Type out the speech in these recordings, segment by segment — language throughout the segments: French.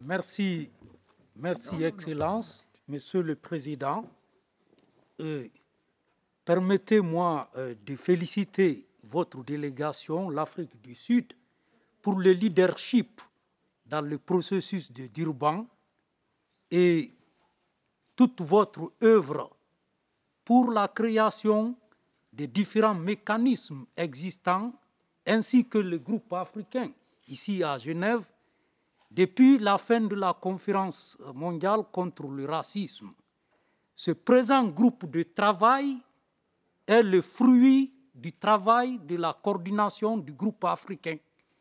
Merci, merci Excellence, Monsieur le Président. Permettez-moi de féliciter votre délégation, l'Afrique du Sud, pour le leadership dans le processus de Durban et toute votre œuvre pour la création des différents mécanismes existants, ainsi que le groupe africain ici à Genève, depuis la fin de la conférence mondiale contre le racisme. Ce présent groupe de travail est le fruit du travail de la coordination du groupe africain.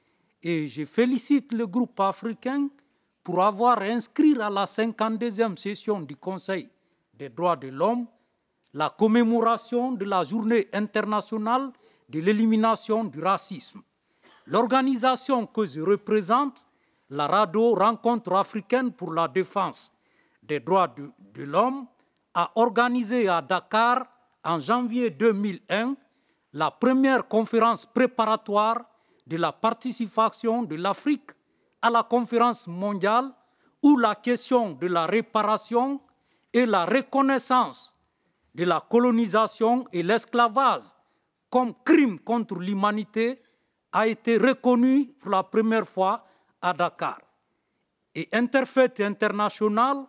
Et je félicite le groupe africain pour avoir inscrit à la 52e session du Conseil des droits de l'homme la commémoration de la Journée internationale de l'élimination du racisme. L'organisation que je représente, la RADO, Rencontre africaine pour la défense des droits de l'homme, a organisé à Dakar, en janvier 2001, la première conférence préparatoire de la participation de l'Afrique à la conférence mondiale où la question de la réparation et la reconnaissance de la colonisation et l'esclavage comme crime contre l'humanité a été reconnue pour la première fois à Dakar. Et Interfaith International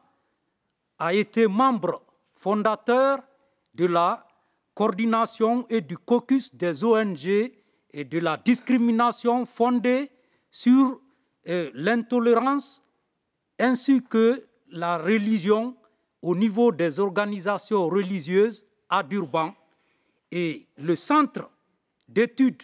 a été membre fondateur de la coordination et du caucus des ONG et de la discrimination fondée sur l'intolérance ainsi que la religion au niveau des organisations religieuses à Durban. Et le Centre d'études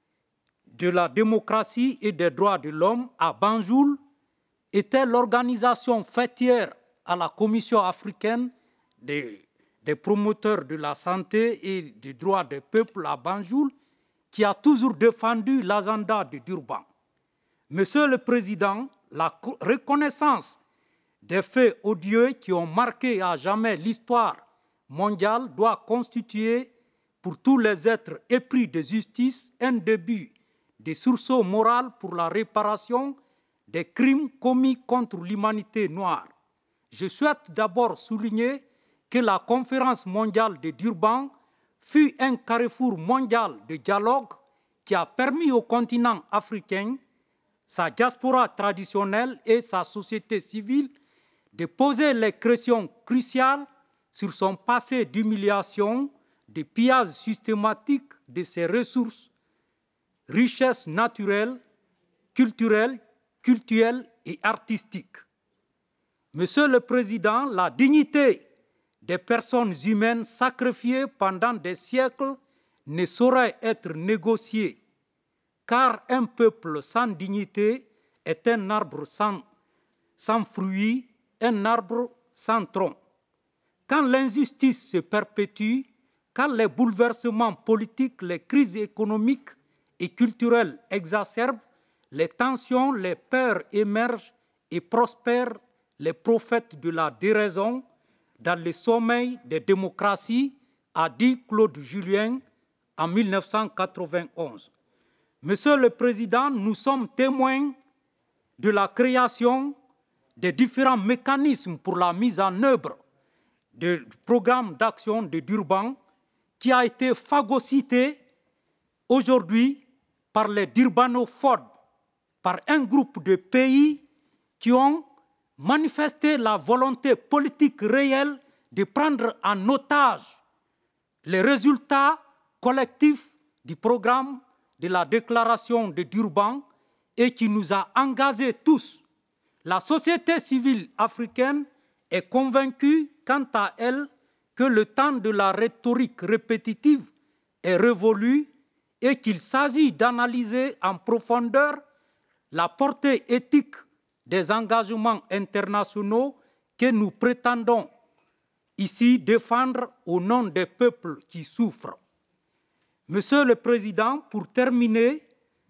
de la démocratie et des droits de l'homme à Banjul était l'organisation fêtière à la Commission africaine des promoteurs de la santé et des droits des peuples à Banjul, qui a toujours défendu l'agenda de Durban. Monsieur le Président, la reconnaissance des faits odieux qui ont marqué à jamais l'histoire mondiale doit constituer pour tous les êtres épris de justice un début de sursaut moral pour la réparation des crimes commis contre l'humanité noire. Je souhaite d'abord souligner que la conférence mondiale de Durban fut un carrefour mondial de dialogue qui a permis au continent africain, sa diaspora traditionnelle et sa société civile de poser les questions cruciales sur son passé d'humiliation, de pillage systématique de ses ressources, richesses naturelles, culturelles et artistiques. Monsieur le Président, la dignité des personnes humaines sacrifiées pendant des siècles ne saurait être négociée, car un peuple sans dignité est un arbre sans fruits, un arbre sans tronc. Quand l'injustice se perpétue, quand les bouleversements politiques, les crises économiques et culturelles exacerbent, les tensions, les peurs émergent et prospèrent les prophètes de la déraison dans le sommeil des démocraties, a dit Claude Julien en 1991. Monsieur le Président, nous sommes témoins de la création des différents mécanismes pour la mise en œuvre du programme d'action de Durban qui a été phagocyté aujourd'hui par les Durbanophobes, par un groupe de pays qui ont manifesté la volonté politique réelle de prendre en otage les résultats collectifs du programme de la déclaration de Durban et qui nous a engagés tous. La société civile africaine est convaincue, quant à elle, que le temps de la rhétorique répétitive est révolu et qu'il s'agit d'analyser en profondeur la portée éthique des engagements internationaux que nous prétendons ici défendre au nom des peuples qui souffrent. Monsieur le Président, pour terminer,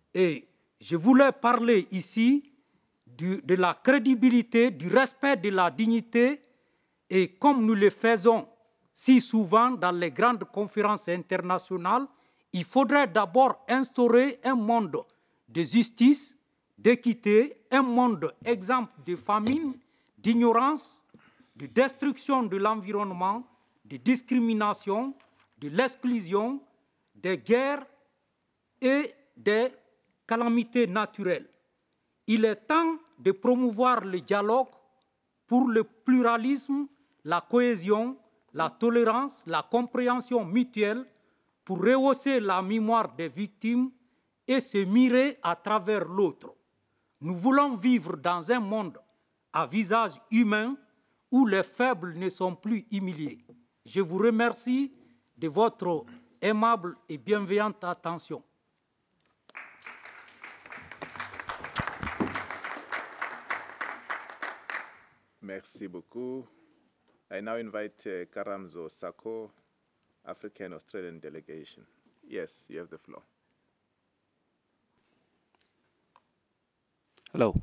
je voulais parler ici de la crédibilité, du respect de la dignité, et comme nous le faisons si souvent dans les grandes conférences internationales, il faudrait d'abord instaurer un monde de justice, d'équité, un monde exempt de famine, d'ignorance, de destruction de l'environnement, de discrimination, de l'exclusion, des guerres et des calamités naturelles. Il est temps de promouvoir le dialogue pour le pluralisme, la cohésion, la tolérance, la compréhension mutuelle, pour rehausser la mémoire des victimes et se mirer à travers l'autre. Nous voulons vivre dans un monde à visage humain où les faibles ne sont plus humiliés. Je vous remercie de votre aimable et bienveillante attention. Merci beaucoup. I now invite Karamzo Sako, African Australian delegation. Yes, you have the floor. Hello.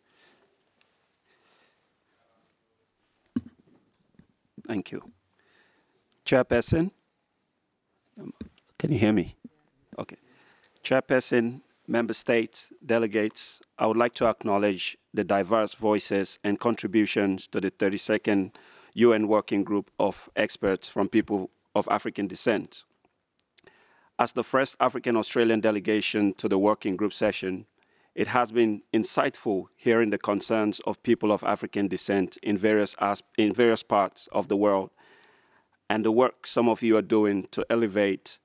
Thank you. Chairperson, can you hear me? Okay. Chairperson, member states, delegates, I would like to acknowledge the diverse voices and contributions to the 32nd UN Working Group of experts from people of African descent. As the first African Australian delegation to the working group session, it has been insightful hearing the concerns of people of African descent in various parts of the world and the work some of you are doing to elevate